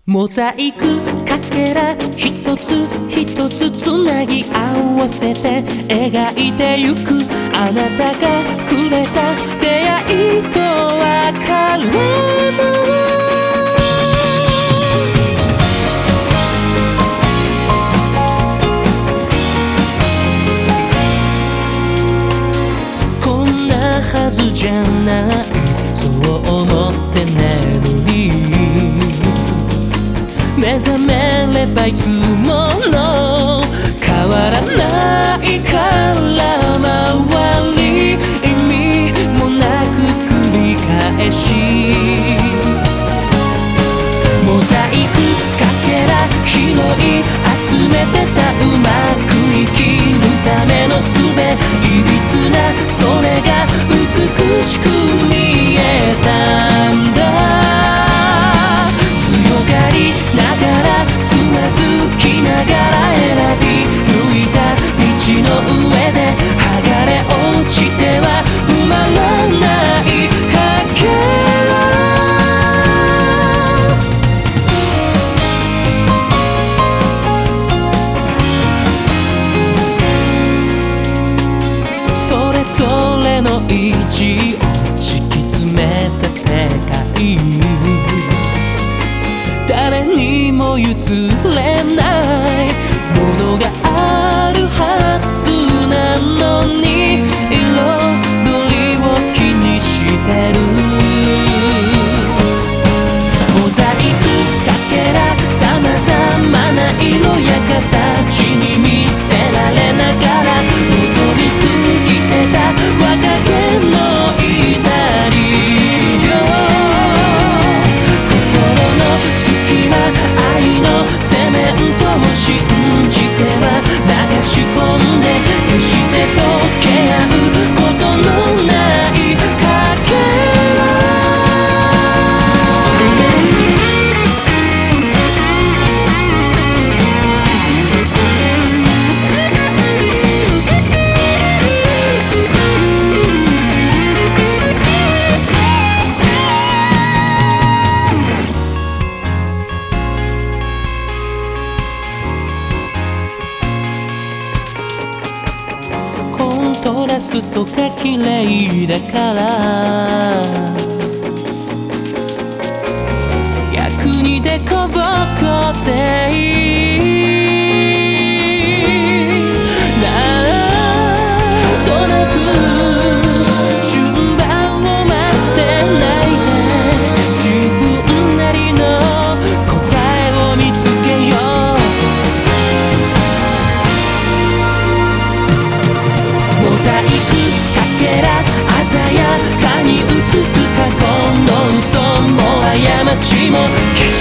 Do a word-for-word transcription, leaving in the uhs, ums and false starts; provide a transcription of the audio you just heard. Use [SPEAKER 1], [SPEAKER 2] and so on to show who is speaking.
[SPEAKER 1] モザイクかけら一つ一つつなぎ合わせて描いてゆくあなたがくれた出会いと別れもこんなはずじゃないそう思って眠り目覚めればいつもの変わらないから周り意味もなく繰り返しモザイクかけら拾い集めてたうまく生きるための術いびつなそれが美しく見えたんだ強がりながらつまずきながら選び抜いた道の上で剥がれ落ちては埋まらないかけらそれぞれの意地を敷き詰めた世界誰にも譲れないものがあるはずなのに彩りを気にしてるモザイクかけらさまざまな色や形に見せられながら望みすぎてた若気の至りよ心の隙間愛のセメントを信じては流し込んで決して溶け合うことのないかけらコントラストが綺麗だから逆にデコボコでいいなんとなく順番を待ってないで自分なりの答えを見つけようモザイクかけら鮮やかに映す過去の嘘も過ちも消し